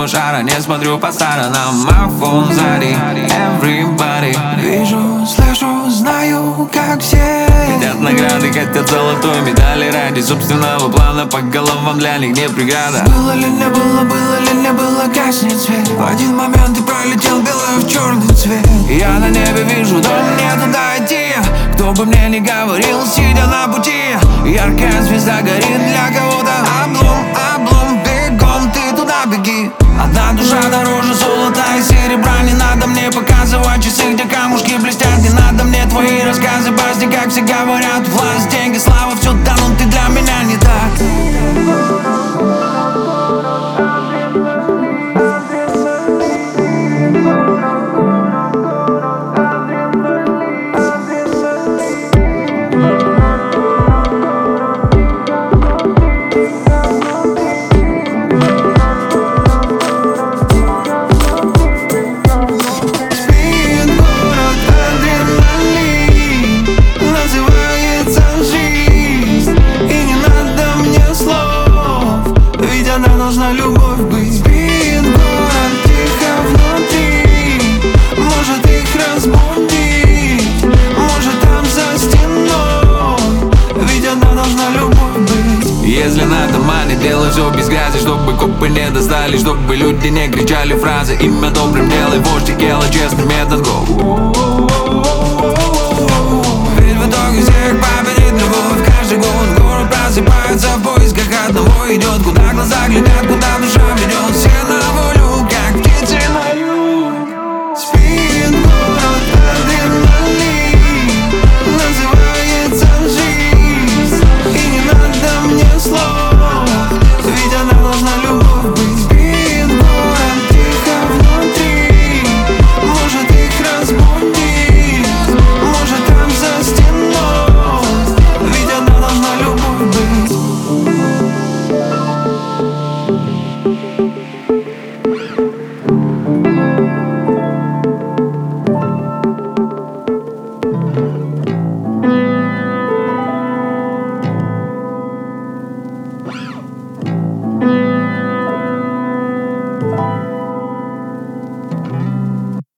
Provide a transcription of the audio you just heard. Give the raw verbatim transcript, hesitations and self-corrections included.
земного шара. Не смотрю по сторонам, мафон сзади. Everybody. Вижу, слышу, знаю, как все. Хотят награды, хотят золотой медали. Ради собственного плана по головам для них не преграда. Было ли не было, было ли не было, гаснет свет. В один момент ты пролетел белый в черный цвет. Я на небе вижу дом, мне туда идти. Кто бы мне ни говорил, сидя на пути. Яркая звезда горит для кого-то. Облом, облом, бегом, ты туда беги. Одна душа дороже золота и серебра. Не надо мне показывать часы, где камушки блестят. Не надо мне твои рассказы, басни, как все говорят. Власть, деньги, слава, все да, но ты для меня не так. Должна любовь быть. Спит город тихо внутри. Может их разбудить, может там за стеной. Ведь одна должна любовь быть. Если надо мани, делай все без грязи, чтобы копы не достали, чтобы люди не кричали фразы. Имя добрым делай, вождь и делай честный метод go. Ведь в итоге всех победит любовь. Каждый год город просыпается в поисках одного. Идет, куда глаза глядят, куда душа ведет. Все на волю, как птицы на юг. Спит город адреналин, называется жизнь. И не надо мне слов, ведь она должна любовь быть. Спит город тихо внутри. Может их разбудить, может там за стеной. Ведь она должна любовь быть. Thank you.